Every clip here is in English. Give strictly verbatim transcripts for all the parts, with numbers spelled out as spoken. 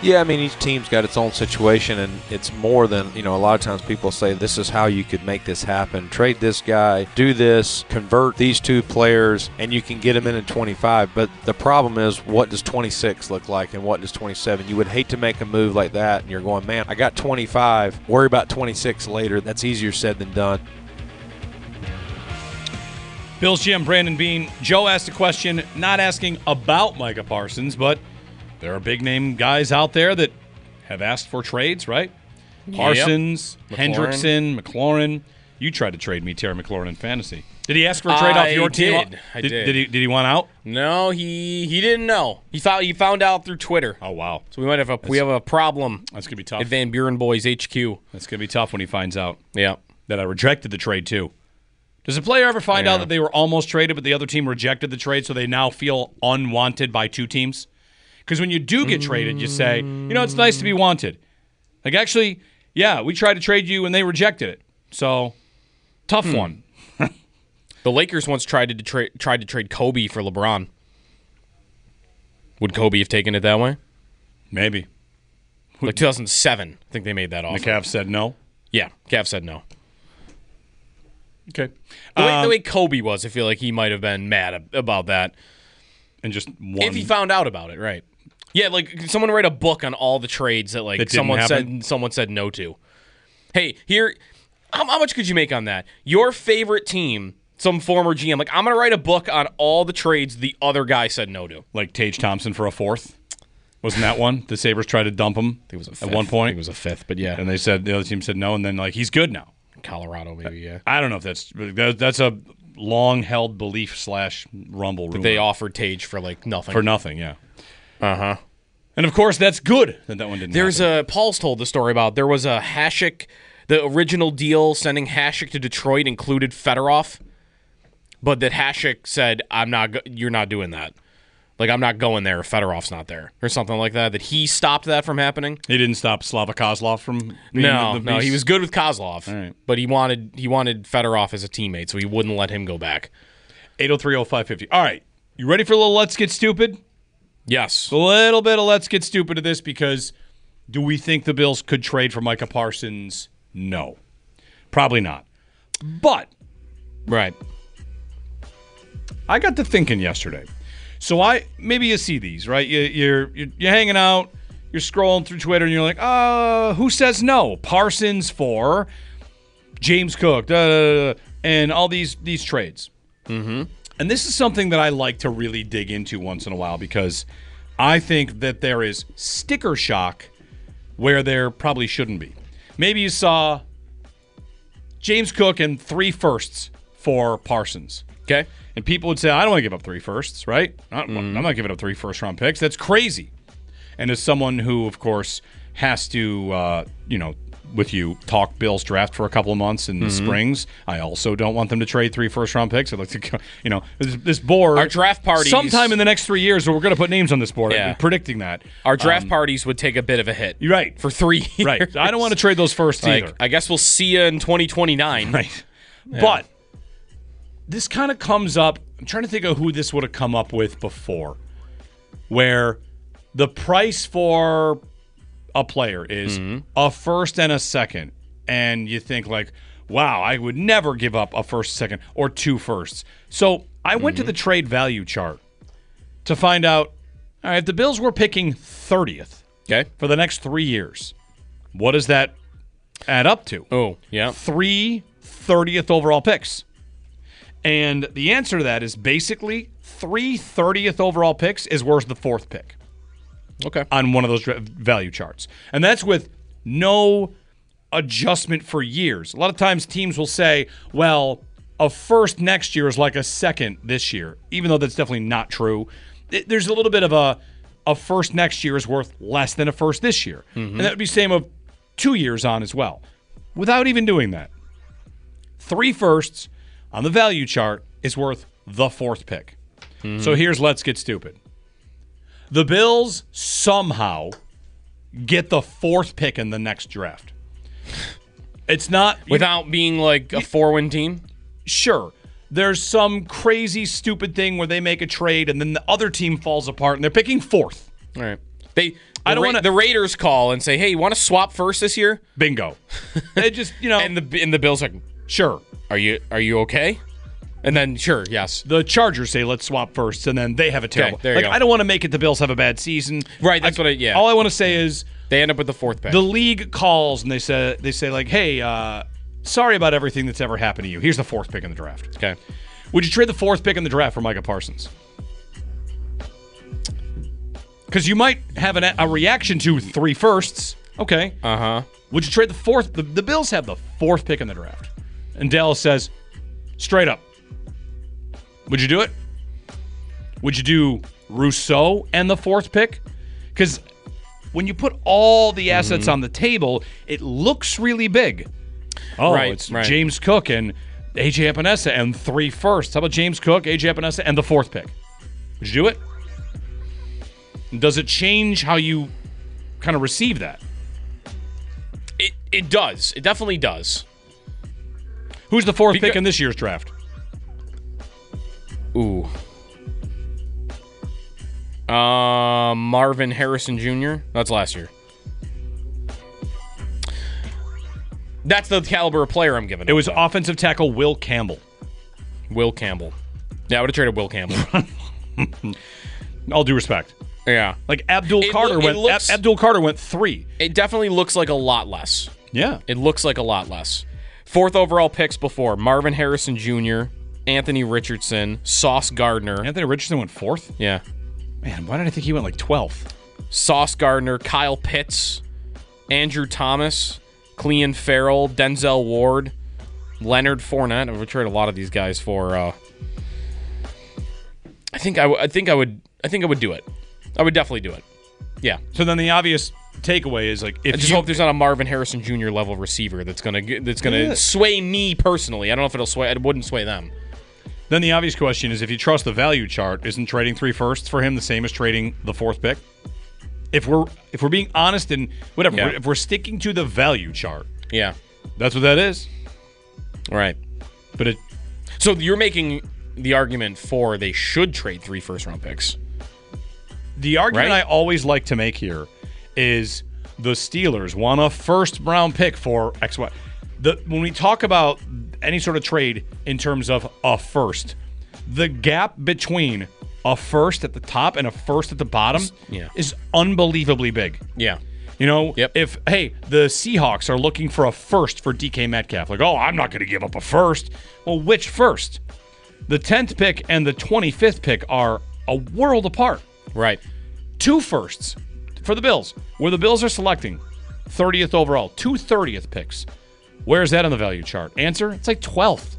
Yeah, I mean, each team's got its own situation, and it's more than, you know, a lot of times people say this is how you could make this happen. Trade this guy, do this, convert these two players, and you can get them in in twenty-five. But the problem is, what does twenty-six look like and what does twenty-seven? You would hate to make a move like that, and you're going, man, I got twenty-five. Worry about twenty-six later. That's easier said than done. Bills G M Brandon Beane. Joe asked a question, not asking about Micah Parsons, but there are big-name guys out there that have asked for trades, right? Parsons, yep. Hendrickson, McLaurin. You tried to trade me Terry McLaurin in fantasy. Did he ask for a trade I off your did. team? I did. did. Did he, did he want out? No, he he didn't know. He found he found out through Twitter. Oh, wow. So we might have a that's, we have a problem. That's going to be tough. At Van Buren Boys H Q. That's going to be tough when he finds out. Yeah. That I rejected the trade, too. Does a player ever find yeah. out that they were almost traded, but the other team rejected the trade, so they now feel unwanted by two teams? Because when you do get traded, you say, you know, it's nice to be wanted. Like, actually, yeah, we tried to trade you, and they rejected it. So, tough hmm. one. The Lakers once tried to tra- tried to trade Kobe for LeBron. Would Kobe have taken it that way? Maybe. Like two thousand seven, I think they made that offer. The Cavs said no? Yeah, Cavs said no. Okay. The way, um, the way Kobe was, I feel like he might have been mad about that. And just one. If he found out about it, right. Yeah, like someone write a book on all the trades that like that someone happen? said someone said no to. Hey, here, how, how much could you make on that? Your favorite team, some former G M, like I'm going to write a book on all the trades the other guy said no to. Like Tage Thompson for a fourth? Wasn't that one? The Sabres tried to dump him it was a at one point. It was a fifth, but yeah. And they said, the other team said no, and then like he's good now. Colorado, maybe, yeah. I don't know if that's that's a long-held belief slash rumble rumor. But they offered Tage for like nothing. For nothing, yeah. Uh-huh. And of course, that's good that that one didn't There's happen. a, Paul's told the story about, there was a Hasek, the original deal sending Hasek to Detroit included Fedorov, but that Hasek said, I'm not, go- you're not doing that. Like, I'm not going there if Fedorov's not there, or something like that, that he stopped that from happening. He didn't stop Slava Kozlov from being No, the, the no, beast? he was good with Kozlov, All right. but he wanted he wanted Fedorov as a teammate, so he wouldn't let him go back. eight oh three oh five fifty. All right, you ready for a little Let's Get Stupid? Yes. A little bit of Let's Get Stupid to this, because do we think the Bills could trade for Micah Parsons? No. Probably not. But Right. I got to thinking yesterday. So I maybe you see these, right? You, you're, you're you're hanging out, you're scrolling through Twitter, and you're like, uh, who says no? Parsons for James Cook, da, da, da, da, and all these these trades. Mm-hmm. And this is something that I like to really dig into once in a while, because I think that there is sticker shock where there probably shouldn't be. Maybe you saw James Cook and three firsts for Parsons. Okay. And people would say, I don't want to give up three firsts, right? Not, Mm-hmm. I'm not giving up three first-round picks. That's crazy. And as someone who, of course, has to, uh, you know, with you, talk Bills draft for a couple of months in the Mm-hmm. springs, I also don't want them to trade three first-round picks. I'd like to, go, you know, this, this board. Our draft parties. Sometime in the next three years, we're going to put names on this board. Yeah. I'm predicting that. Our draft Um, parties would take a bit of a hit. You're right. For three years. Right. I don't want to trade those firsts Like, either. I guess we'll see you in twenty twenty-nine. Right. But this kind of comes up. I'm trying to think of who this would have come up with before, where the price for a player is Mm-hmm. a first and a second, and you think like, wow, I would never give up a first, second, or two firsts. So I went Mm-hmm. to the trade value chart to find out, all right, if the Bills were picking thirtieth Okay. for the next three years, what does that add up to? Oh, yeah. Three thirtieth overall picks. And the answer to that is basically three thirtieth overall picks is worth the fourth pick Okay. on one of those dra- value charts. And that's with no adjustment for years. A lot of times teams will say, well, a first next year is like a second this year, even though that's definitely not true. It, there's a little bit of a a first next year is worth less than a first this year. Mm-hmm. And that would be same of two years on as well, without even doing that. Three firsts on the value chart is worth the fourth pick. Mm-hmm. So here's Let's Get Stupid. The Bills somehow get the fourth pick in the next draft. It's not... Without being like a four-win team? Sure. There's some crazy, stupid thing where they make a trade and then the other team falls apart and they're picking fourth. All right. They, the I don't Ra- wanna- the Raiders call and say, "Hey, you want to swap first this year?" Bingo. They just, you know, And the and the Bills are like, sure. "Are you are you okay?" And then, sure, yes, The Chargers say, let's swap firsts, and then they have a terrible. there you like, go. I don't want to make it the Bills have a bad season. right. That's I, what. I, yeah, All I want to say is they end up with the fourth pick. the league calls and they say, they say like, hey, uh, sorry about everything that's ever happened to you. Here's the fourth pick in the draft. okay. Would you trade the fourth pick in the draft for Micah Parsons? Because you might have an, a reaction to three firsts. Okay. Uh huh. Would you trade the fourth? The, the Bills have the fourth pick in the draft. And Dallas says, straight up, would you do it? Would you do Rousseau and the fourth pick? Because when you put all the assets Mm-hmm. on the table, it looks really big. Oh, Right, it's right. James Cook and A J Epinesa and three firsts. How about James Cook, A J Epinesa, and the fourth pick? Would you do it? Does it change how you kind of receive that? It it does. It definitely does. Who's the fourth Beca- pick in this year's draft? Ooh. Uh, Marvin Harrison Junior That's last year. That's the caliber of player I'm giving. It was offensive tackle Will Campbell. Will Campbell. Yeah, I would have traded Will Campbell. All due respect. yeah. Like Abdul It Carter loo- it went. looks- Ab- Abdul Carter went three. It definitely looks like a lot less. Yeah. It looks like a lot less. Fourth overall picks before Marvin Harrison Junior, Anthony Richardson, Sauce Gardner. Anthony Richardson went fourth. Yeah. Man, why did I think he went like twelfth? Sauce Gardner, Kyle Pitts, Andrew Thomas, Clean Farrell, Denzel Ward, Leonard Fournette. I've traded a lot of these guys for. Uh, I think I, w- I think I would. I think I would do it. I would definitely do it. Yeah. So then the obvious takeaway is like if I just you hope there's not a Marvin Harrison Junior level receiver that's gonna get- that's gonna Yeah. sway me personally. I don't know if it'll sway. It wouldn't sway them. then the obvious question is if you trust the value chart, isn't trading three firsts for him the same as trading the fourth pick? If we're if we're being honest and whatever, Yeah. if we're sticking to the value chart, Yeah. that's what that is. Right. But it So you're making the argument for they should trade three first round picks. The argument Right? I always like to make here is the Steelers want a first round pick for X Y. The when we talk about any sort of trade in terms of a first, the gap between a first at the top and a first at the bottom Yeah. is unbelievably big. Yeah. You know, Yep. if hey, the Seahawks are looking for a first for D K Metcalf, like, oh, I'm not going to give up a first. Well, which first? The tenth pick and the twenty-fifth pick are a world apart. Right. Two firsts for the Bills, where the Bills are selecting thirtieth overall, two thirtieth picks. Where's that on the value chart? Answer, it's like twelfth.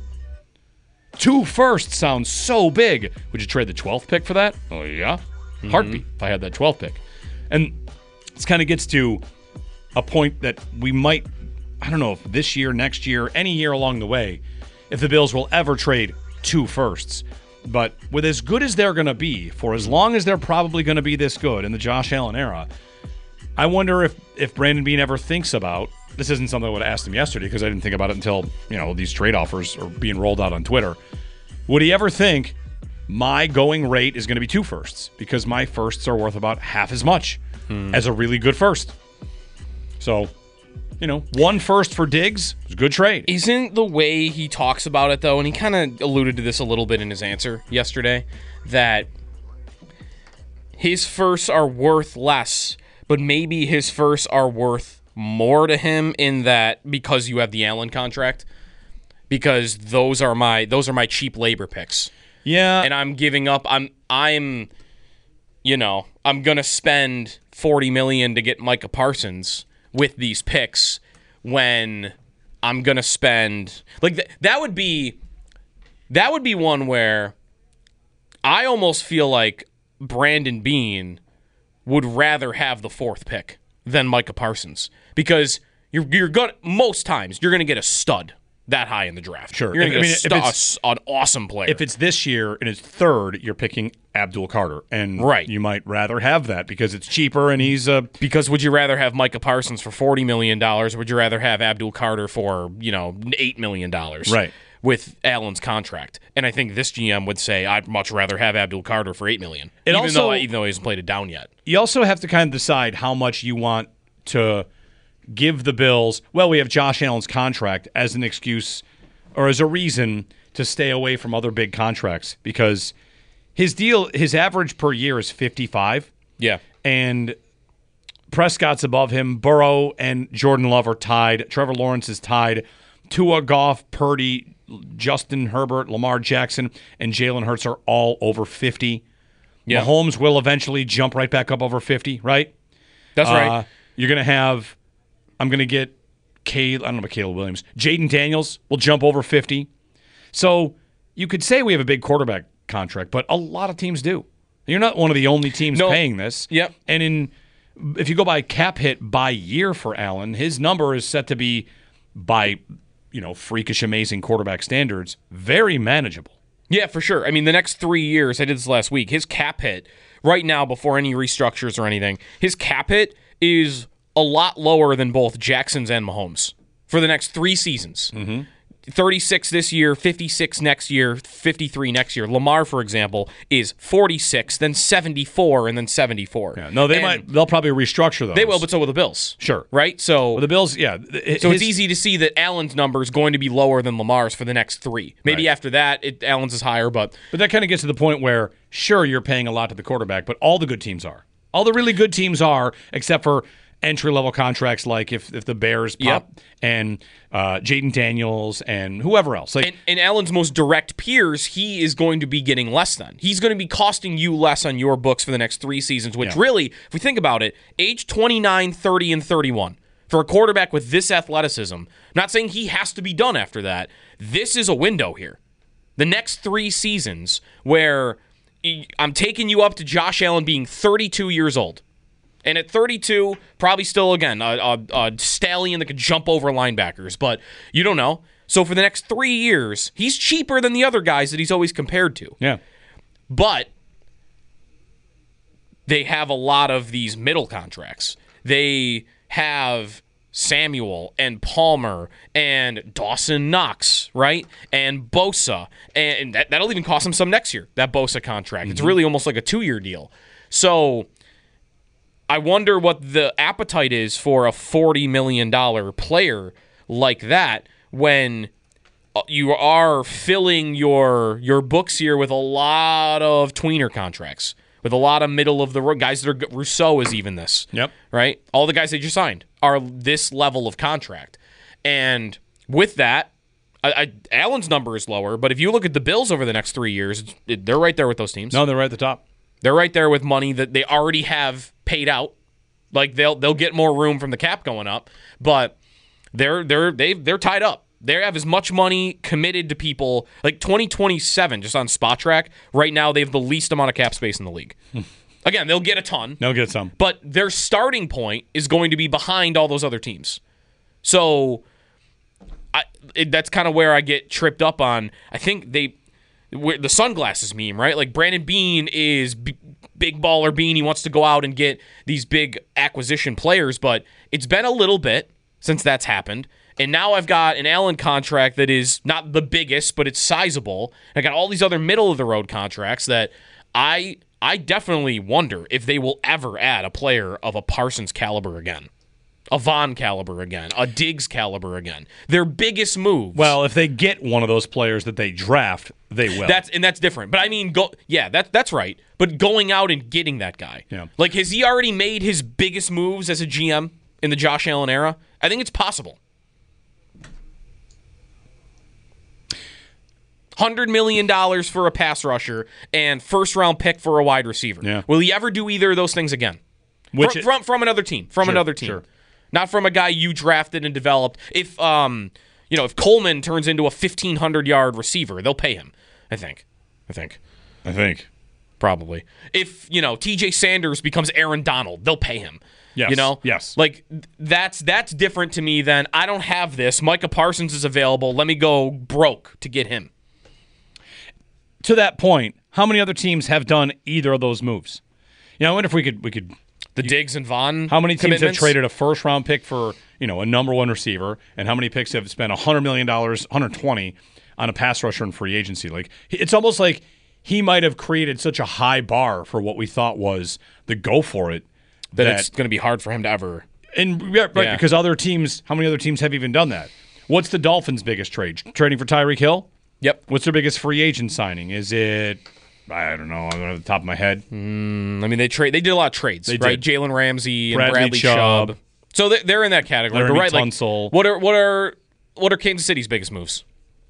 Two firsts sounds so big. Would you trade the twelfth pick for that? Oh, yeah. Heartbeat if I had that twelfth pick. And this kind of gets to a point that we might, I don't know if this year, next year, any year along the way, if the Bills will ever trade two firsts. But with as good as they're going to be, for as long as they're probably going to be this good in the Josh Allen era, I wonder if, if Brandon Beane ever thinks about, this isn't something I would have asked him yesterday because I didn't think about it until, you know, these trade offers are being rolled out on Twitter. Would he ever think my going rate is going to be two firsts because my firsts are worth about half as much as a really good first? So, you know, one first for Diggs is a good trade. Isn't the way he talks about it, though, and he kind of alluded to this a little bit in his answer yesterday, that his firsts are worth less, but maybe his firsts are worth more to him in that because you have the Allen contract, because those are my those are my cheap labor picks, Yeah. and I'm giving up. I'm I'm, you know, I'm gonna spend forty million to get Micah Parsons with these picks when I'm gonna spend like th- that would be that would be one where I almost feel like Brandon Beane would rather have the fourth pick than Micah Parsons because you're you're gonna most times you're gonna get a stud that high in the draft. Sure. You're gonna I get mean, a if stud, it's- an awesome player. If it's this year and it's third, you're picking Abdul Carter. And Right. you might rather have that because it's cheaper and he's a. Because would you rather have Micah Parsons for forty million dollars or would you rather have Abdul Carter for, you know, eight million dollars? Right. with Allen's contract. And I think this G M would say, I'd much rather have Abdul Carter for eight million dollars, It even, also- though, even though he hasn't played it down yet. You also have to kind of decide how much you want to give the Bills. Well, we have Josh Allen's contract as an excuse or as a reason to stay away from other big contracts because his deal, his average per year is fifty-five. Yeah. And Prescott's above him. Burrow and Jordan Love are tied. Trevor Lawrence is tied. Tua, Goff, Purdy, Justin Herbert, Lamar Jackson, and Jalen Hurts are all over fifty. Yeah. Mahomes will eventually jump right back up over fifty, right? That's Uh, right. You're going to have, I'm going to get, Caleb, I don't know about Caleb Williams. Jaden Daniels will jump over fifty. So you could say we have a big quarterback contract, but a lot of teams do. You're not one of the only teams No. paying this. Yep. And in if you go by cap hit by year for Allen, his number is set to be by, you know, freakish amazing quarterback standards, very manageable. Yeah, for sure. I mean, the next three years, I did this last week, his cap hit right now, before any restructures or anything, his cap hit is a lot lower than both Jackson's and Mahomes for the next three seasons. Mm-hmm. thirty-six this year, fifty-six next year, fifty-three next year. Lamar, for example, is forty-six, then seventy-four, and then seventy-four. Yeah, no, they And might. They'll probably restructure those. They will, but so will the Bills. Sure. Right? So, Well, the Bills, yeah. so it's easy to see that Allen's number is going to be lower than Lamar's for the next three. Maybe Right. after that, it, Allen's is higher, but But that kind of gets to the point where, sure, you're paying a lot to the quarterback, but all the good teams are. All the really good teams are, except for entry-level contracts like if, if the Bears pop Yep. and uh, Jaden Daniels and whoever else. Like, And, and Allen's most direct peers, he is going to be getting less than. He's going to be costing you less on your books for the next three seasons, which Yeah. really, if we think about it, age twenty-nine, thirty, and thirty-one, for a quarterback with this athleticism, I'm not saying he has to be done after that. This is a window here. The next three seasons where I'm taking you up to Josh Allen being thirty-two years old. And at thirty-two, probably still, again, a, a, a stallion that could jump over linebackers, but you don't know. So for the next three years, he's cheaper than the other guys that he's always compared to. yeah. But they have a lot of these middle contracts. They have Samuel and Palmer and Dawson Knox, right? And Bosa. And that, that'll even cost him some next year, that Bosa contract. Mm-hmm. It's really almost like a two-year deal. So I wonder what the appetite is for a forty million dollars player like that when you are filling your your books here with a lot of tweener contracts, with a lot of middle of the road guys that are Rousseau is even this. Yep. Right? All the guys they just signed are this level of contract. And with that, I, I, Allen's number is lower, but if you look at the Bills over the next three years, it, they're right there with those teams. No, they're right at the top. They're right there with money that they already have paid out. Like they'll they'll get more room from the cap going up, but they're they're they they're tied up. They have as much money committed to people like twenty twenty-seven just on SpotTrack. Right now they have the least amount of cap space in the league. Again, they'll get a ton. They'll get some. But their starting point is going to be behind all those other teams. So I, it, that's kind of where I get tripped up on. I think they where the sunglasses meme, right? Like Brandon Beane is b- big baller Beane. He wants to go out and get these big acquisition players, but it's been a little bit since that's happened. And now I've got an Allen contract that is not the biggest, but it's sizable. I got all these other middle of the road contracts that I I definitely wonder if they will ever add a player of a Parsons caliber again. A Vaughn caliber again, a Diggs caliber again. Their biggest moves. Well, if they get one of those players that they draft, they will. That's and that's different. But I mean, go yeah, that that's right. But going out and getting that guy, Yeah. like has he already made his biggest moves as a G M in the Josh Allen era? I think it's possible. Hundred million dollars for a pass rusher and first round pick for a wide receiver. Yeah. Will he ever do either of those things again? Which from, it- from from another team, from Sure, another team, sure. not from a guy you drafted and developed. If um you know if Coleman turns into a fifteen hundred yard receiver, they'll pay him. I think. I think. I think. Probably. If, you know, T J Sanders becomes Aaron Donald, they'll pay him. Yes, You know? yes. Like, th- that's that's different to me than, I don't have this. Micah Parsons is available. Let me go broke to get him. To that point, how many other teams have done either of those moves? You know, I wonder if we could we could The Diggs and Vaughn how many teams have commitments? traded a first round pick for, you know, a number one receiver, and how many picks have spent a hundred million dollars, one hundred twenty on a pass rusher in free agency. Like it's almost like he might have created such a high bar for what we thought was the go for it that, that it's going to be hard for him to ever. And yeah, right, Yeah. because other teams, how many other teams have even done that? What's the Dolphins' biggest trade? Trading for Tyreek Hill? Yep. What's their biggest free agent signing? Is it, I don't know, I don't know off the top of my head. Mm, I mean, they trade. They did a lot of trades, They right? did. Jalen Ramsey and Bradley Bradley, Chubb. Chubb. So they- they're in that category. Laramie But right, like, Tunsil. what are what are what are Kansas City's biggest moves?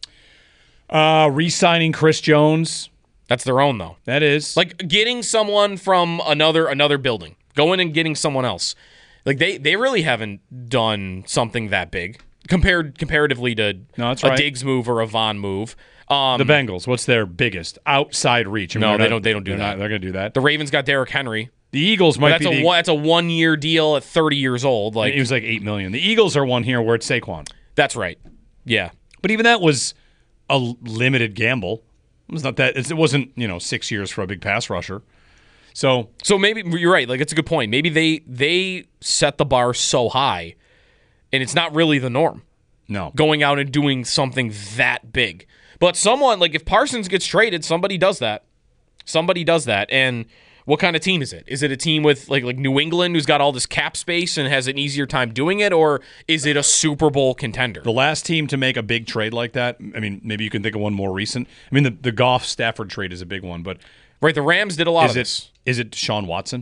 Uh, re-signing Chris Jones. That's their own though. That is. Like getting someone from another another building, going and getting someone else. Like they, they really haven't done something that big compared comparatively to No, that's a right. Diggs move or a Von move. Um, the Bengals, what's their biggest? Outside reach. I mean, No, they're they not- don't- they don't do they're that. not- they're going to do that. the Ravens got Derrick Henry. The Eagles might That's be a the, one, that's a one year deal at thirty years old. Like it was like eight million dollars. The Eagles are one here where it's Saquon. that's right. Yeah. But even that was a l- limited gamble. It was not that. It wasn't you know six years for a big pass rusher. So So maybe you're right. Like it's a good point. Maybe they they set the bar so high, and it's not really the norm no, going out and doing something that big. But someone like if Parsons gets traded, somebody does that. Somebody does that. And what kind of team is it? Is it a team with like like New England who's got all this cap space and has an easier time doing it, or is it a Super Bowl contender? the last team to make a big trade like that. I mean, maybe you can think of one more recent. I mean, the the Goff Stafford trade is a big one, but Right, the Rams did a lot is of it this. is it Deshaun Watson?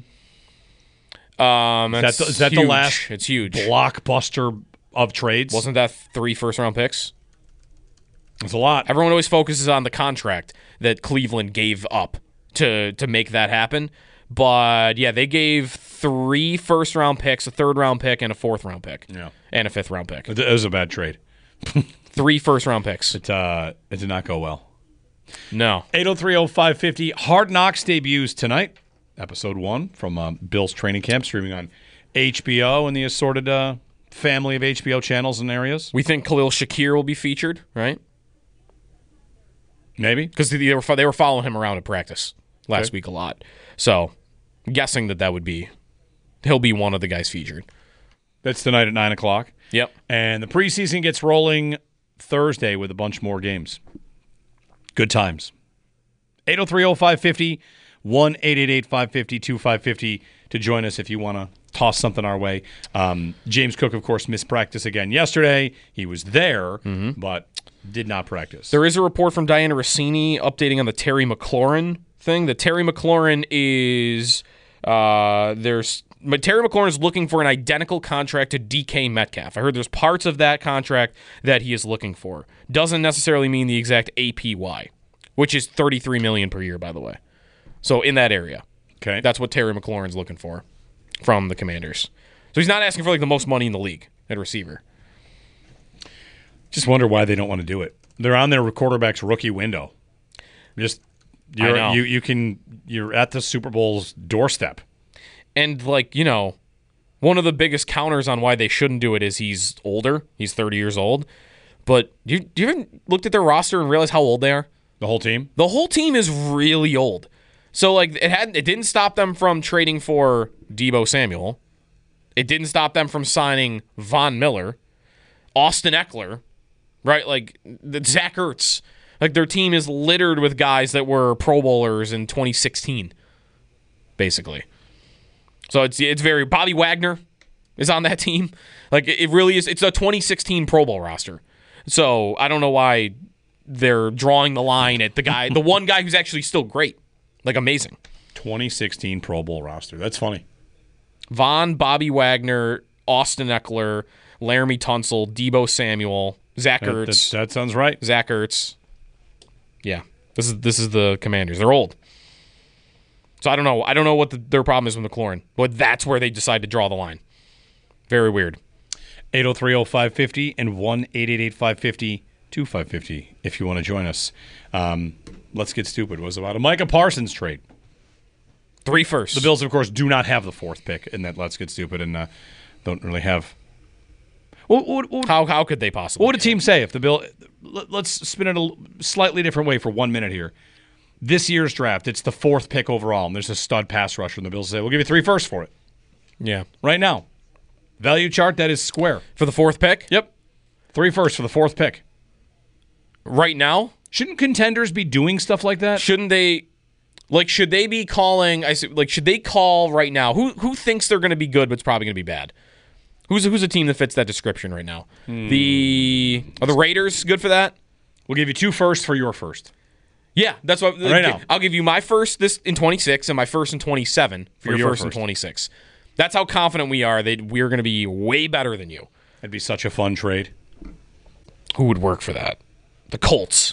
Um, Is that's that the, is that huge. the last It's huge. blockbuster of trades? Wasn't that three first round picks? It's a lot. Everyone always focuses on the contract that Cleveland gave up to to make that happen. But yeah, they gave three first round picks, a third round pick, and a fourth round pick. Yeah. And a fifth round pick. It was a bad trade. Three first round picks. It uh, it did not go well. No. eight oh three oh five fifty Hard Knocks debuts tonight. Episode one from uh, Bill's Training Camp, streaming on H B O and the assorted uh, family of H B O channels and areas. We think Khalil Shakir will be featured, right? Maybe. Because they were they were following him around at practice last Okay. week a lot. So, I'm guessing that that would be he'll be one of the guys featured. That's tonight at nine o'clock. Yep. And the preseason gets rolling Thursday with a bunch more games. Good times. eight oh three oh five fifty one eight eight eight five five zero two five five zero to join us if you want to toss something our way. Um, James Cook, of course, missed practice again yesterday. He was there, but did not practice. There is a report from Diana Rossini updating on the Terry McLaurin thing. The Terry McLaurin is uh, there's Terry McLaurin is looking for an identical contract to D K Metcalf. I heard there's parts of that contract that he is looking for. Doesn't necessarily mean the exact A P Y, which is thirty-three million dollars per year, by the way. So in that area, Okay. that's what Terry McLaurin's looking for from the Commanders. So he's not asking for like the most money in the league at receiver. Just wonder why they don't want to do it. They're on their quarterback's rookie window. Just you're, I know. you you can you're at the Super Bowl's doorstep. And, like, you know, one of the biggest counters on why they shouldn't do it is he's older. He's thirty years old. But do you, do you ever looked at their roster and realize how old they are? The whole team. The whole team is really old. So, like, it had it didn't stop them from trading for Deebo Samuel. It didn't stop them from signing Von Miller, Austin Eckler, right? Like, the Zach Ertz. Like, their team is littered with guys that were Pro Bowlers in twenty sixteen, basically. So it's it's very Bobby Wagner is on that team. Like it really is. It's a twenty sixteen Pro Bowl roster. So I don't know why they're drawing the line at the guy, the one guy who's actually still great, like amazing. twenty sixteen Pro Bowl roster. That's funny. Von, Bobby Wagner, Austin Eckler, Laramie Tunsil, Deebo Samuel, Zach That, Ertz, that, that sounds right. Zach Ertz. Yeah, this is this is the Commanders. They're old. So I don't know. I don't know what the, their problem is with McLaurin, but that's where they decide to draw the line. Very weird. eight oh three oh five fifty and one eight eight eight five five zero two five five zero if you want to join us. Um, let's get stupid. It was about a Micah Parsons trade. Three firsts. The Bills, of course, do not have the fourth pick in that Let's Get Stupid and uh, don't really have. What, what, what, How how could they possibly? what would a get team it? say if the Bill? let- Let's spin it a slightly different way for one minute here. This year's draft, it's the fourth pick overall, and there's a stud pass rusher, and the Bills say, we'll give you three firsts for it. Yeah. Right now. Value chart, that is square. For the fourth pick? Yep. Three firsts for the fourth pick. right now. Shouldn't contenders be doing stuff like that? Shouldn't they? Like, should they be calling? I see, like, should they call right now? Who who thinks they're going to be good, but it's probably going to be bad? Who's who's a team that fits that description right now? Hmm. The are the Raiders good for that? We'll give you two firsts for your first. Yeah, that's what. Right now. I'll give you my first this in twenty-six and my first in twenty-seven for, for your, your first, first in twenty-six. That's how confident we are that we're going to be way better than you. That'd be such a fun trade. Who would work for that? The Colts.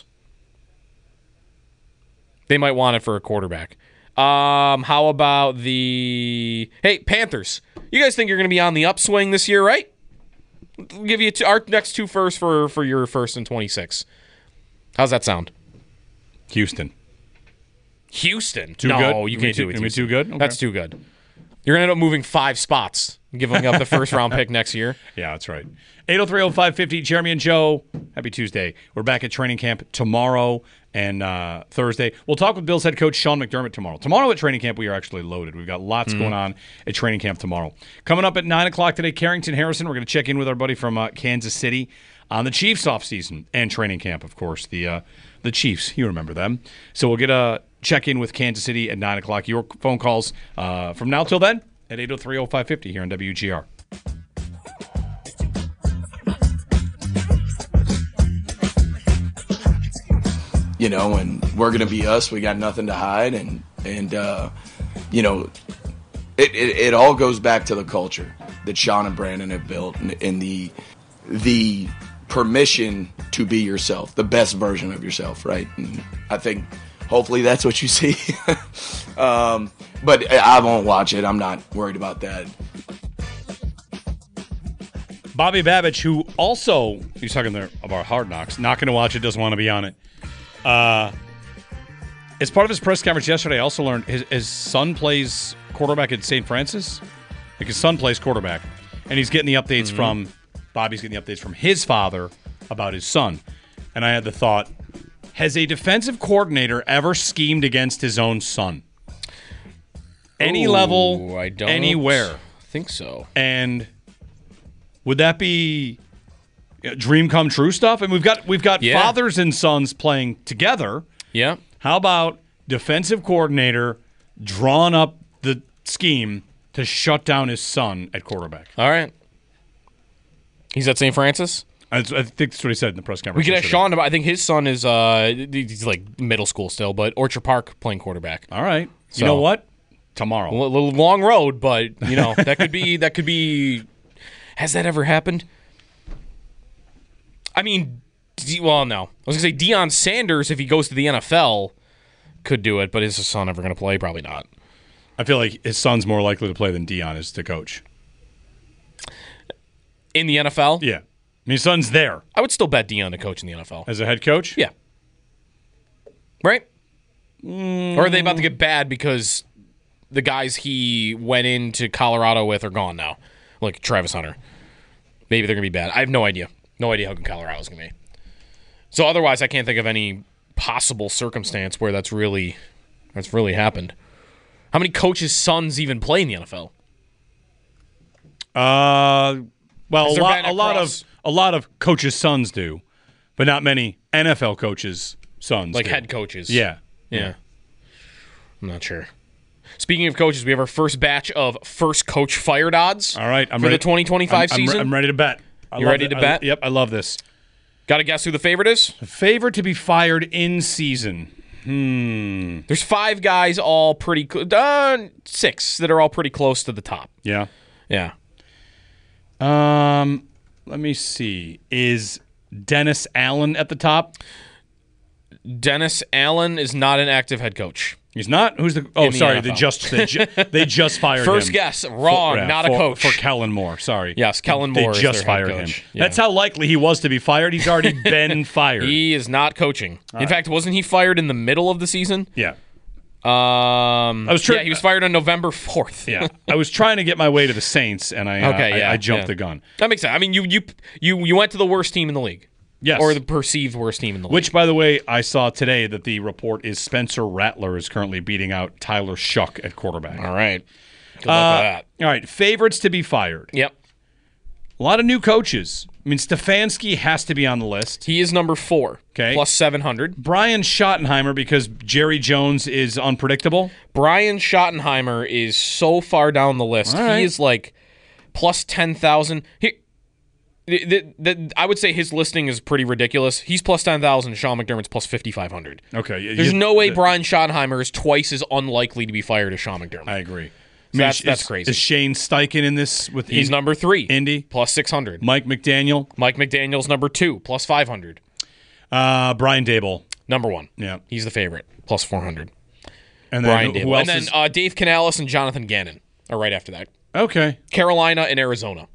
They might want it for a quarterback. Um, how about the hey Panthers? You guys think you're going to be on the upswing this year, right? We'll give you two, our next two first for for your first in twenty-six. How's that sound? Houston. Houston? Too no, good? you can't too, do it. Too good? Okay. That's too good. You're going to end up moving five spots, giving up the first round pick next year. Yeah, that's right. eight oh three oh five fifty, Jeremy and Joe. Happy Tuesday. We're back at training camp tomorrow and uh, Thursday. We'll talk with Bills head coach Sean McDermott tomorrow. Tomorrow at training camp, we are actually loaded. We've got lots mm. going on at training camp tomorrow. Coming up at nine o'clock today, Carrington Harrison. We're going to check in with our buddy from uh, Kansas City on the Chiefs offseason and training camp, of course. The uh, the Chiefs, you remember them. So we'll get a check-in with Kansas City at nine o'clock. Your phone calls uh, from now till then at eight oh three oh five fifty here on W G R. You know, and we're going to be us. We got nothing to hide. And, and uh, you know, it, it, it all goes back to the culture that Sean and Brandon have built and, and the the permission to be yourself, the best version of yourself, right? And I think hopefully that's what you see. um, but I won't watch it. I'm not worried about that. Bobby Babich, who also, he's talking there about Hard Knocks, not going to watch it, doesn't want to be on it. Uh, as part of his press conference yesterday, I also learned his, his son plays quarterback at Saint Francis. Like his son plays quarterback. And he's getting the updates mm-hmm. from, Bobby's getting the updates from his father about his son. And I had the thought, has a defensive coordinator ever schemed against his own son? Any Ooh, level, I don't anywhere. think so. And would that be dream come true stuff? And we've got we've got yeah. fathers and sons playing together. Yeah. How about defensive coordinator drawing up the scheme to shut down his son at quarterback? All right. He's at Saint Francis? I, I think that's what he said in the press conference. We could ask Sean about I think his son is uh he's like middle school still, but Orchard Park playing quarterback. All right. So, you know what? Tomorrow. A little long road, but you know, that could be that could be has that ever happened? I mean, well, no. I was going to say Deion Sanders, if he goes to the N F L, could do it, but is his son ever going to play? Probably not. I feel like his son's more likely to play than Deion is to coach. In the N F L? Yeah. I mean, his son's there. I would still bet Deion to coach in the N F L. As a head coach? Yeah. Right? Mm. Or are they about to get bad because the guys he went into Colorado with are gone now? Like Travis Hunter. Maybe they're going to be bad. I have no idea. No idea how good Colorado's going to be. So otherwise, I can't think of any possible circumstance where that's really that's really happened. How many coaches' sons even play in the N F L? Uh, well, a lot, a lot of a lot of coaches' sons do, but not many N F L coaches' sons. Like do. head coaches. Yeah. yeah, yeah. I'm not sure. Speaking of coaches, we have our first batch of first coach fired odds. All right, I'm for ready. the twenty twenty-five I'm, I'm season. Re- I'm ready to bet. I you ready it. to bet? I, yep, I love this. Got to guess who the favorite is? The favorite to be fired in season. Hmm. There's five guys, all pretty cl- uh, six that are all pretty close to the top. Yeah. Yeah. Um. Let me see. Is Dennis Allen at the top? Dennis Allen is not an active head coach. He's not? Who's the... Oh, the sorry. N F L. They just they, ju- they just fired First him. First guess. Wrong. For, yeah, not for, a coach. For Kellen Moore. Sorry. Yes, Kellen Moore They is just their head fired coach. him. Yeah. That's how likely he was to be fired. He's already been fired. He is not coaching. All in right. fact, wasn't he fired in the middle of the season? Yeah. Um, I was trying. Yeah, he was fired on November fourth. yeah, I was trying to get my way to the Saints, and I uh, okay, yeah, I, I jumped yeah. the gun. That makes sense. I mean, you you you you went to the worst team in the league. Yes. Or the perceived worst team in the league. Which, by the way, I saw today that the report is Spencer Rattler is currently beating out Tyler Shuck at quarterback. All right. Good luck uh, with that. All right. Favorites to be fired. Yep. A lot of new coaches. I mean, Stefanski has to be on the list. He is number four, Okay. plus seven hundred. Brian Schottenheimer, because Jerry Jones is unpredictable. Brian Schottenheimer is so far down the list. All right. He is like plus ten thousand. He, the, the, the, I would say his listing is pretty ridiculous. He's plus ten thousand. Sean McDermott's plus fifty-five hundred. Okay. There's you- no way the- Brian Schottenheimer is twice as unlikely to be fired as Sean McDermott. I agree. So that's- is- that's crazy. Is Shane Steichen in this with He's in- number three. Indy? Plus six hundred. Mike McDaniel, Mike McDaniel's number two, plus five hundred. uh, Brian Dable. Number one. Yeah. He's the favorite, plus four hundred. And then Brian who, who Dable. else And then is- uh, Dave Canales and Jonathan Gannon are right after that. okay. Carolina and Arizona.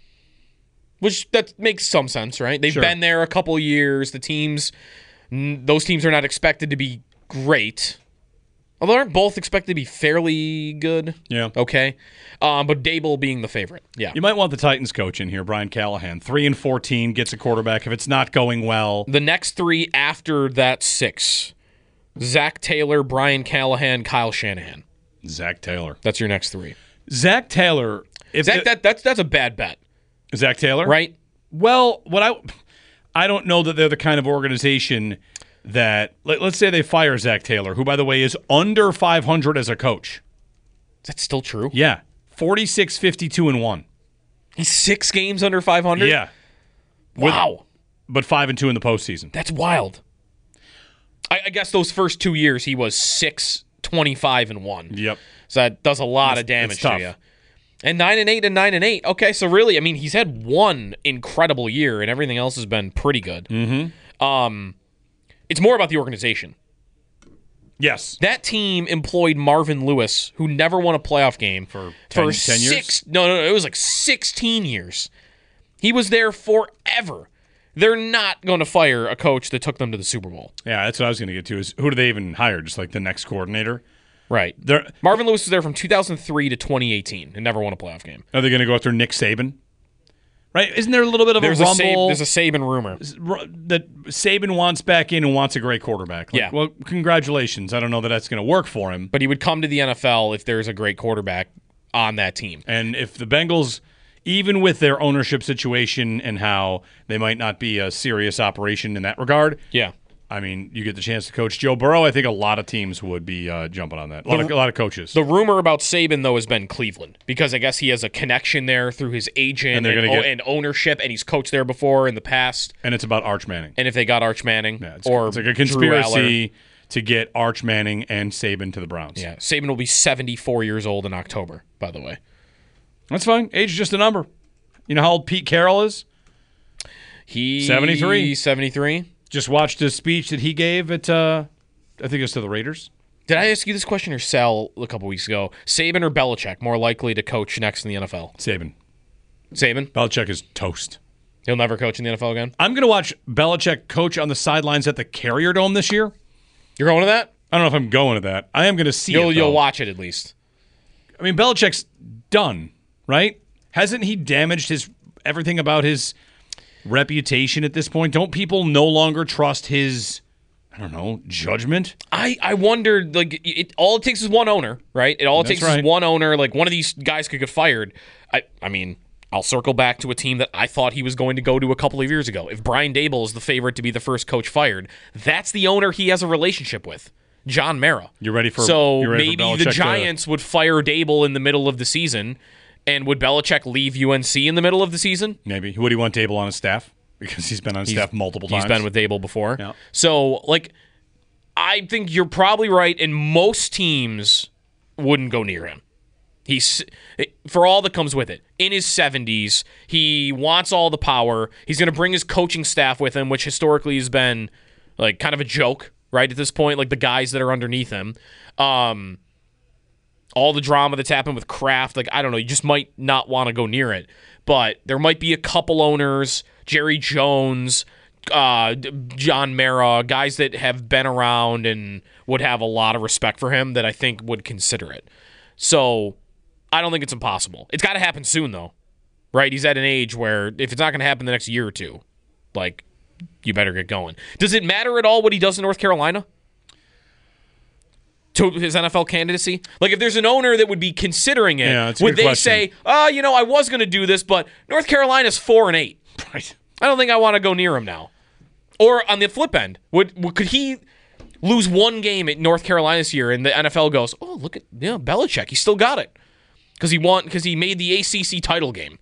Which, that makes some sense, right? They've Sure. been there a couple years. The teams, n- those teams are not expected to be great. Although aren't both expected to be fairly good. Yeah. Okay. Um, but Dable being the favorite. Yeah. You might want the Titans coach in here, Brian Callahan. Three and fourteen gets a quarterback. If it's not going well, The next three after that six. Zach Taylor, Brian Callahan, Kyle Shanahan. Zach Taylor. That's your next three. Zach Taylor. If Zach, the- that, that's that's a bad bet, Zach Taylor, right? Well, what I I don't know that they're the kind of organization that let, let's say they fire Zach Taylor, who by the way is under five hundred as a coach. Is that still true? Yeah, forty-six, fifty-two and one. He's six games under five hundred? Yeah, Wow. but five and two in the postseason. That's wild. I, I guess those first two years he was six, twenty-five, and one. Yep. So that does a lot It's- of damage it's to tough. you. And nine and eight and nine and eight. Okay, so really, I mean, he's had one incredible year, and everything else has been pretty good. Mm-hmm. Um, it's more about the organization. Yes. That team employed Marvin Lewis, who never won a playoff game For ten- for ten years? six. No, no, no, it was like sixteen years. He was there forever. They're not going to fire a coach that took them to the Super Bowl. Yeah, that's what I was going to get to. Is who do they even hire? Just like the next coordinator? Right. They're, Marvin Lewis was there from two thousand three to twenty eighteen and never won a playoff game. are they going to go after Nick Saban? Right? Isn't there a little bit of There's a a, rumble Sab- there's a Saban rumor. r- that Saban wants back in and wants a great quarterback? Like, Yeah. Well, congratulations. I don't know that that's going to work for him. But he would come to the N F L if there's a great quarterback on that team. And if the Bengals, even with their ownership situation and how they might not be a serious operation in that regard, Yeah. I mean, you get the chance to coach Joe Burrow. I think a lot of teams would be uh, jumping on that. A lot, of, a lot of coaches. The rumor about Saban, though, has been Cleveland because I guess he has a connection there through his agent And and, they're gonna o- get- and ownership, and he's coached there before in the past. and it's about Arch Manning. And if they got Arch Manning Yeah, it's, or it's like a Drew Aller, conspiracy to get Arch Manning and Saban to the Browns. yeah, Saban will be seventy-four years old in October, by the way. That's fine. Age is just a number. You know how old Pete Carroll is? He seventy-three. seventy-three. Just watched a speech that he gave at, uh, I think it was to the Raiders. Did I ask you this question or Sal a couple weeks ago? Saban or Belichick more likely to coach next in the N F L? Saban. Saban? Belichick is toast. He'll never coach in the N F L again? I'm going to watch Belichick coach on the sidelines at the Carrier Dome this year. You're going to that? I don't know if I'm going to that. I am going to see You'll it, you'll though. watch it at least. I mean, Belichick's done, right? Hasn't he damaged his everything about his reputation at this point? Don't people no longer trust his, I don't know, judgment? I, I wondered, like, it all it takes is one owner, right? It all it That's takes right. is one owner. Like, one of these guys could get fired. I, I mean, I'll circle back to a team that I thought he was going to go to a couple of years ago. If Brian Dable is the favorite to be the first coach fired, that's the owner he has a relationship with, John Mara. You ready for So you ready for maybe Belichick the to- Giants would fire Dable in the middle of the season, and would Belichick leave U N C in the middle of the season? Maybe. Would he want Dable on his staff? Because he's been on his staff multiple times. He's been with Dable before. Yeah. So, like, I think you're probably right, and most teams wouldn't go near him. He's, for all that comes with it, in his seventies, he wants all the power. He's going to bring his coaching staff with him, which historically has been, like, kind of a joke, right, at this point, like the guys that are underneath him. Um, all the drama that's happened with Kraft, like, I don't know, you just might not want to go near it. But there might be a couple owners, Jerry Jones, uh, John Mara, guys that have been around and would have a lot of respect for him that I think would consider it. So I don't think it's impossible. It's got to happen soon, though, right? He's at an age where if it's not going to happen the next year or two, like, you better get going. Does it matter at all what he does in North Carolina? to his N F L candidacy? Like, if there's an owner that would be considering it, Yeah, that's a would good they question. say, "Oh, you know, I was going to do this, but North Carolina's four and eight. Right. I don't think I want to go near him now." Or on the flip end, would, would could he lose one game at North Carolina this year, and the N F L goes, "Oh, look at yeah, Belichick, he still got it because he won because he made the A C C title game."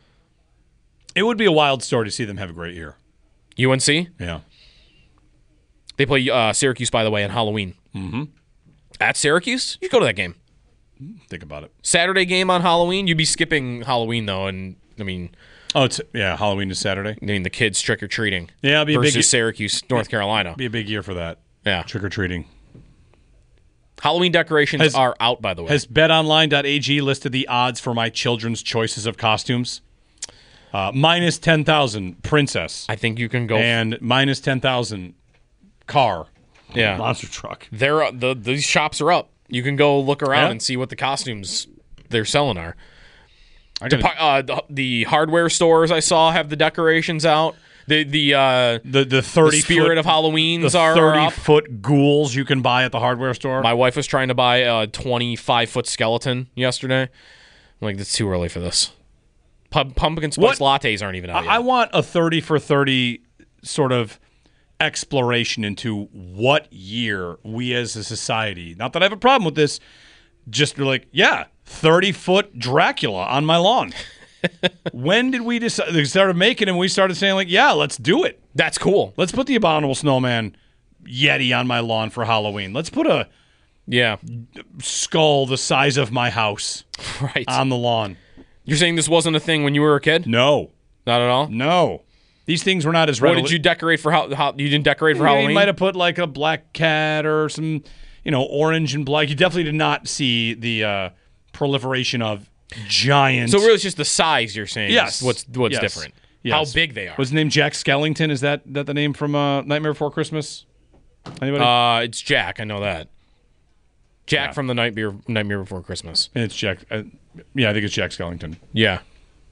It would be a wild story to see them have a great year. U N C, Yeah. they play uh, Syracuse, by the way, on Halloween. Mm-hmm. At Syracuse, you go to that game. Think about it. Saturday game on Halloween, you'd be skipping Halloween though, and I mean, Oh, it's yeah. Halloween is Saturday. I mean the kids trick or treating. Yeah, it'll be a versus big Syracuse, North Carolina. be a big year for that. Yeah, Trick or treating. Halloween decorations Has- are out, by the way. Has bet online dot a g listed the odds for my children's choices of costumes? Uh, minus ten thousand princess I think you can go. and minus ten thousand car yeah, monster truck. they're the these shops are up. You can go look around Yeah. and see what the costumes they're selling are. I gotta- Depa- uh, the, the hardware stores I saw have the decorations out. The the uh, the the the thirty spirit foot, of Halloween's the are, are thirty up. foot ghouls you can buy at the hardware store. My wife was trying to buy a twenty-five foot skeleton yesterday. I'm like, that's too early for this. Pum- pumpkin spice lattes aren't even out yet. I, I want a thirty for thirty sort of exploration into what year we as a society, not that I have a problem with this, just be like, yeah, thirty foot Dracula on my lawn. When did we decide? They started making him. We started saying like, yeah, let's do it. That's cool. Let's put the abominable snowman Yeti on my lawn for Halloween. Let's put a Yeah, skull the size of my house right. on the lawn. You're saying this wasn't a thing when you were a kid? No, Not at all? no, these things were not as What readily. did you decorate for? How, how you didn't decorate for Yeah, Halloween? You might have put like a black cat or some, you know, orange and black. You definitely did not see the uh, proliferation of giant. So really, it's just the size you're saying. Yes. Is what's what's Yes. different? Yes. How big they are. Was his name Jack Skellington? Is that that the name from uh, Nightmare Before Christmas? Anybody? Uh, it's Jack. I know that. Jack Yeah. from the Nightmare Nightmare Before Christmas. it's Jack. Uh, yeah, I think it's Jack Skellington. Yeah.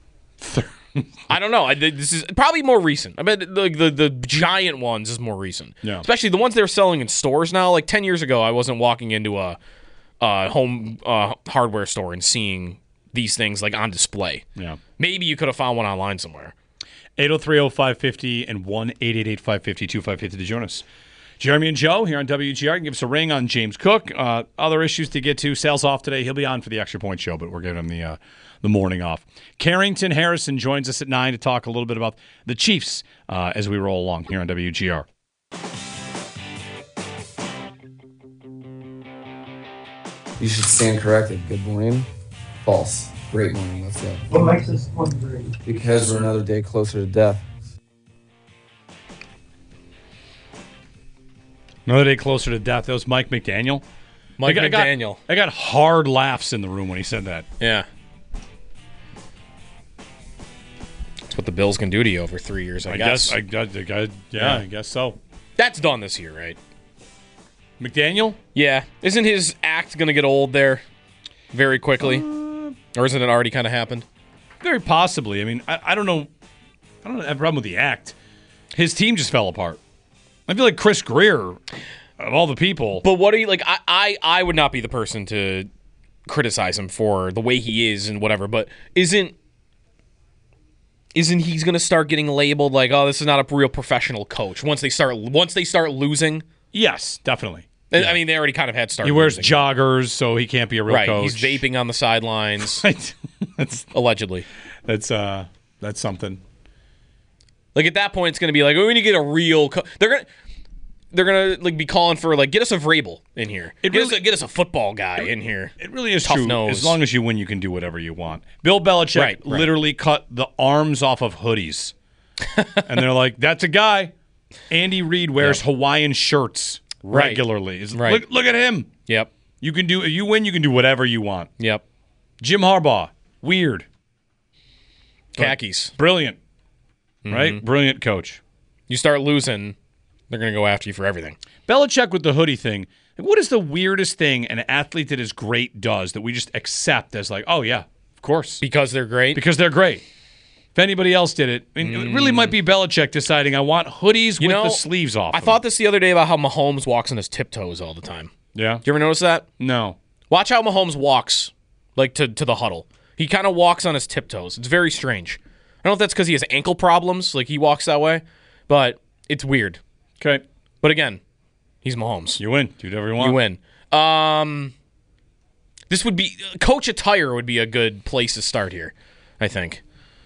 I don't know. I, this is probably more recent. I mean, the, the the giant ones is more recent. Yeah. Especially the ones they're selling in stores now. Like ten years ago, I wasn't walking into a, a home uh, hardware store and seeing these things like on display. Yeah. Maybe you could have found one online somewhere. eight oh three oh five five oh and one eight eight eight five five oh two five five oh to join us. Jeremy and Joe here on W G R. You can give us a ring on James Cook. Uh, other issues to get to. Sal's off today. He'll be on for the Extra Point Show, but we're giving him the uh, the morning off. Carrington Harrison joins us at nine to talk a little bit about the Chiefs uh, as we roll along here on W G R. You should stand corrected. Good morning. False. Great morning. Let's go. What makes this one great? Because we're another day closer to death. Another day closer to death. That was Mike McDaniel. Mike I got- McDaniel. I got hard laughs in the room when he said that. Yeah. That's what the Bills can do to you over three years, I, I guess. guess. I, guess- I, guess- yeah, Yeah. I guess so. That's done this year, right? McDaniel? Yeah. Isn't his act going to get old there very quickly? Or isn't it already kind of happened? Very possibly. I mean, I, I don't know. I don't have a problem with the act. His team just fell apart. I feel like Chris Greer, of all the people. But what are you like? I, I, I would not be the person to criticize him for the way he is and whatever. But isn't isn't he's going to start getting labeled like, oh, this is not a real professional coach once they start once they start losing? Yes, definitely. And, I mean, they already kind of had started. He wears losing. joggers, so he can't be a real right. coach. He's vaping on the sidelines, Right. that's allegedly. that's uh that's something. Like at that point, it's going to be like, oh, we need to get a real. Co-. They're gonna. They're gonna like be calling for like get us a Vrabel in here. It get, really- us a, get us a football guy in here. It really is Tough true. nose. As long as you win, you can do whatever you want. Bill Belichick Right, right. literally cut the arms off of hoodies, and they're like, "That's a guy." Andy Reid wears Yep. Hawaiian shirts Right. regularly. It's- Right. Look, look at him. Yep. You can do. You win. You can do whatever you want. Yep. Jim Harbaugh, weird, Khakis. brilliant, Mm-hmm. right? Brilliant coach. You start losing, they're gonna go after you for everything. Belichick with the hoodie thing. What is the weirdest thing an athlete that is great does that we just accept as like, oh yeah, of course, Because they're great. because they're great. If anybody else did it, I mean, it really might be Belichick deciding I want hoodies You with know, the sleeves off. I them. thought this the other day about how Mahomes walks on his tiptoes all the time. Yeah. Do you ever notice that? No. Watch how Mahomes walks, like to, to the huddle. He kind of walks on his tiptoes. It's very strange. I don't know if that's because he has ankle problems, like he walks that way, but it's weird. Okay. But again, he's Mahomes. You win. Do whatever you want. You win. Um, this would be coach attire would be a good place to start here, I think.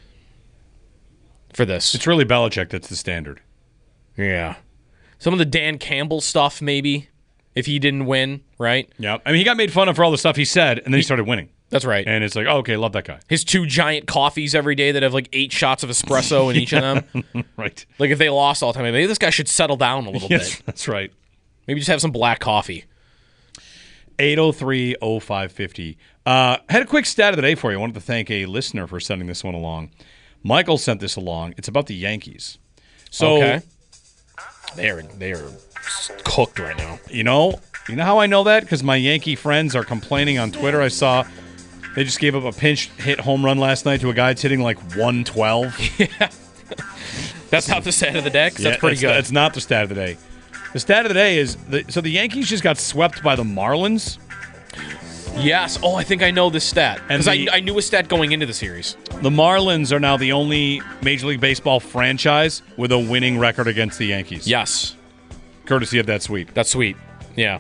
For this, It's really Belichick that's the standard. yeah. Some of the Dan Campbell stuff, maybe, if he didn't win, right? Yeah. I mean, he got made fun of for all the stuff he said, and then he started winning. That's right. And it's like, oh, okay, love that guy. His two giant coffees every day that have like eight shots of espresso in each of them. Right. Like if they lost all the time, maybe this guy should settle down a little Yes, bit. that's right. Maybe just have some black coffee. eight oh three oh five fifty. Uh, had a quick stat of the day for you. I wanted to thank a listener for sending this one along. Michael sent this along. It's about the Yankees. So, Okay. They're they're cooked right now. you know, you know how I know that? Because my Yankee friends are complaining on Twitter. I saw they just gave up a pinch hit home run last night to a guy that's hitting like one twelve. That's not the stat of the day. 'Cause that's pretty good. That's not the stat of the day. The stat of the day is, the, so the Yankees just got swept by the Marlins. Yes. Oh, I think I know this stat And because I the- I knew a stat going into the series. The Marlins are now the only Major League Baseball franchise with a winning record against the Yankees. Yes, Courtesy of that sweep. that's sweet. Yeah.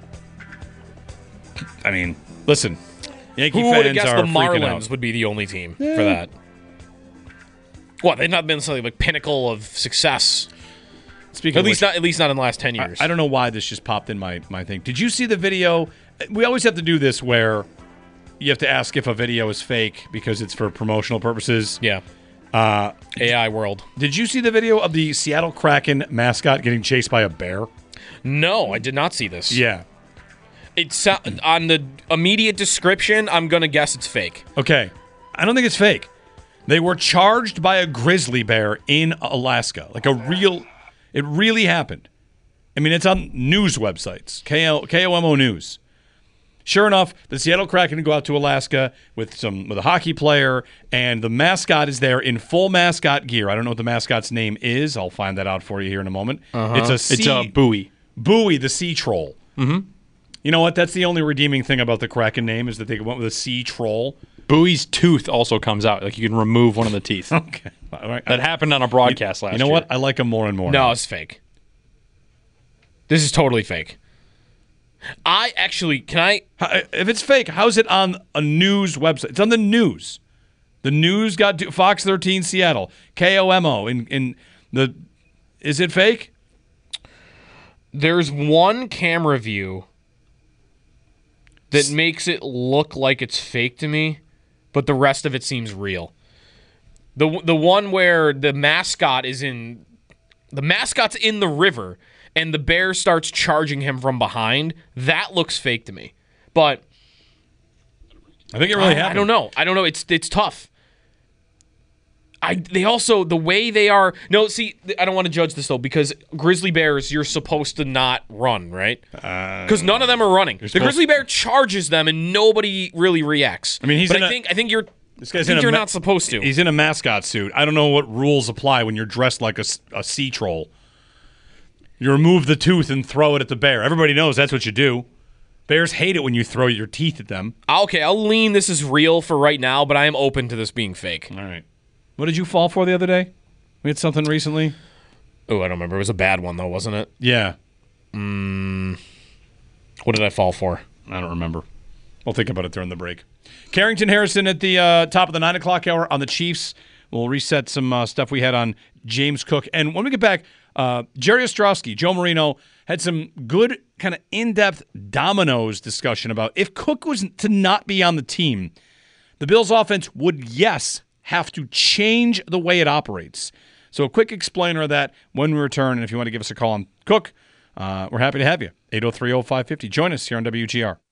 I mean, listen, Yankee Who would have fans guessed are the freaking Marlins out. would be the only team for that? What? They've not been something like pinnacle of success. Speaking At of least which, not. At least not in the last ten I, years. I don't know why this just popped in my, my thing. Did you see the video? We always have to do this where you have to ask if a video is fake because it's for promotional purposes. Yeah. Uh, A I world. did you see the video of the Seattle Kraken mascot getting chased by a bear? No, I did not see this. Yeah. It's uh, on the immediate description. I'm gonna guess it's fake. Okay. I don't think it's fake. They were charged by a grizzly bear in Alaska. Like a real, it really happened. I mean, it's on news websites, K O M O News. Sure enough, the Seattle Kraken go out to Alaska with some with a hockey player, and the mascot is there in full mascot gear. I don't know what the mascot's name is. I'll find that out for you here in a moment. It's a sea, It's a buoy. Bowie, the sea troll. Mm-hmm. You know what? That's the only redeeming thing about the Kraken name is that they went with a sea troll. Bowie's tooth also comes out. Like you can remove one of the teeth. Okay. All right. That happened on a broadcast last You know year. what? I like them more and more. No, now. it's fake. This is totally fake. I actually can I How- If it's fake, how's it on a news website? It's on the news. The news got to Fox thirteen Seattle, K O M O. In in the, is it fake? There's one camera view that makes it look like it's fake to me, but the rest of it seems real. The the one where the mascot is in the mascot's in the river and the bear starts charging him from behind, that looks fake to me. But I think it really I, happened. I don't know. I don't know. It's it's tough. I they also the way they are. No, see, I don't want to judge this though because grizzly bears you're supposed to not run, right? Because none of them are running. The supposed- grizzly bear charges them and nobody really reacts. I mean, he's but in I a- think I think you're. This I guy's think in a you're ma- not supposed to. He's in a mascot suit. I don't know what rules apply when you're dressed like a, s- a sea troll. You remove the tooth and throw it at the bear. Everybody knows that's what you do. Bears hate it when you throw your teeth at them. Okay, I'll lean this is real for right now, but I am open to this being fake. All right. What did you fall for the other day? We had something recently. Oh, I don't remember. It was a bad one though, wasn't it? Yeah. What did I fall for? I don't remember. We'll think about it during the break. Carrington Harrison at the uh, top of the nine o'clock hour on the Chiefs. We'll reset some uh, stuff we had on James Cook. And when we get back, uh, Jerry Ostrowski, Joe Marino, had some good kind of in-depth dominoes discussion about if Cook was to not be on the team, the Bills' offense would, yes, have to change the way it operates. So a quick explainer of that when we return. And if you want to give us a call on Cook, uh, we're happy to have you. eight oh three oh five fifty. Join us here on W G R.